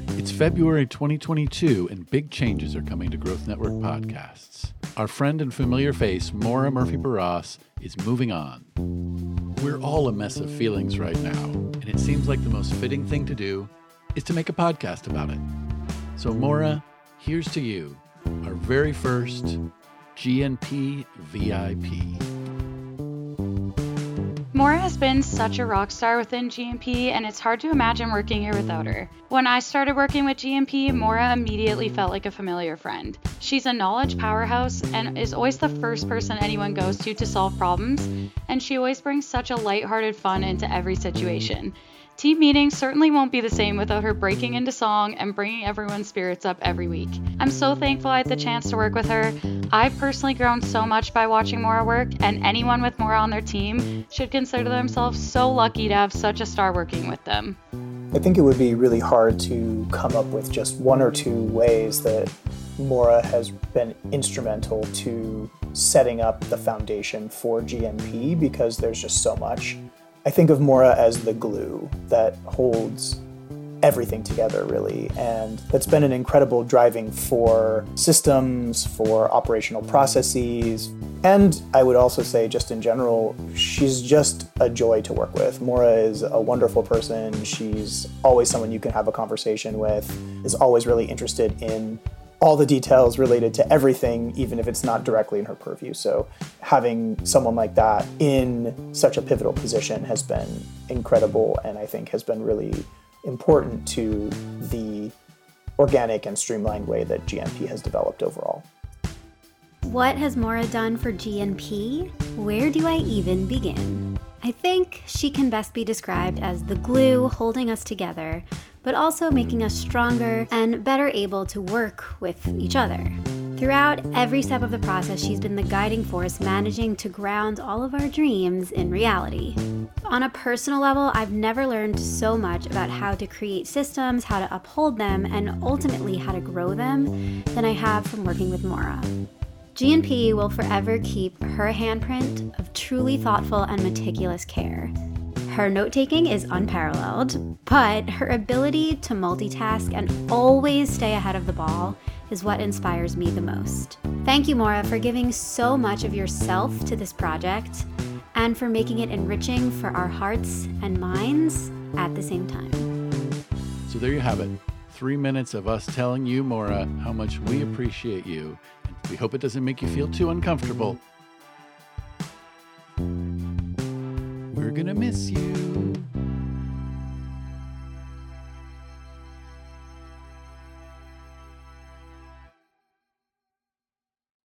It's February 2022, and big changes are coming to Growth Network podcasts. Our friend and familiar face, Maura Murphy-Barras, is moving on. We're all a mess of feelings right now, and it seems like the most fitting thing to do is to make a podcast about it. So, Maura, here's to you, our very first GNP VIP. Maura has been such a rock star within GNP, and it's hard to imagine working here without her. When I started working with GNP, Maura immediately felt like a familiar friend. She's a knowledge powerhouse and is always the first person anyone goes to solve problems, and she always brings such a lighthearted fun into every situation. Team meetings certainly won't be the same without her breaking into song and bringing everyone's spirits up every week. I'm so thankful I had the chance to work with her. I've personally grown so much by watching Maura work, and anyone with Maura on their team should consider themselves so lucky to have such a star working with them. I think it would be really hard to come up with just one or two ways that Maura has been instrumental to setting up the foundation for GNP, because there's just so much. I think of Maura as the glue that holds everything together, really, and that's been an incredible driving for systems, for operational processes, and I would also say, just in general, she's just a joy to work with. Maura is a wonderful person. She's always someone you can have a conversation with, is always really interested in all the details related to everything, even if it's not directly in her purview. So having someone like that in such a pivotal position has been incredible, and I think has been really important to the organic and streamlined way that GNP has developed overall. What has Maura done for GNP? Where do I even begin? I think she can best be described as the glue holding us together, but also making us stronger and better able to work with each other. Throughout every step of the process, she's been the guiding force, managing to ground all of our dreams in reality. On a personal level, I've never learned so much about how to create systems, how to uphold them, and ultimately how to grow them than I have from working with Maura. GNP will forever keep her handprint of truly thoughtful and meticulous care. Her note-taking is unparalleled, but her ability to multitask and always stay ahead of the ball is what inspires me the most. Thank you, Maura, for giving so much of yourself to this project and for making it enriching for our hearts and minds at the same time. So there you have it. 3 minutes of us telling you, Maura, how much we appreciate you. And we hope it doesn't make you feel too uncomfortable. We're gonna miss you.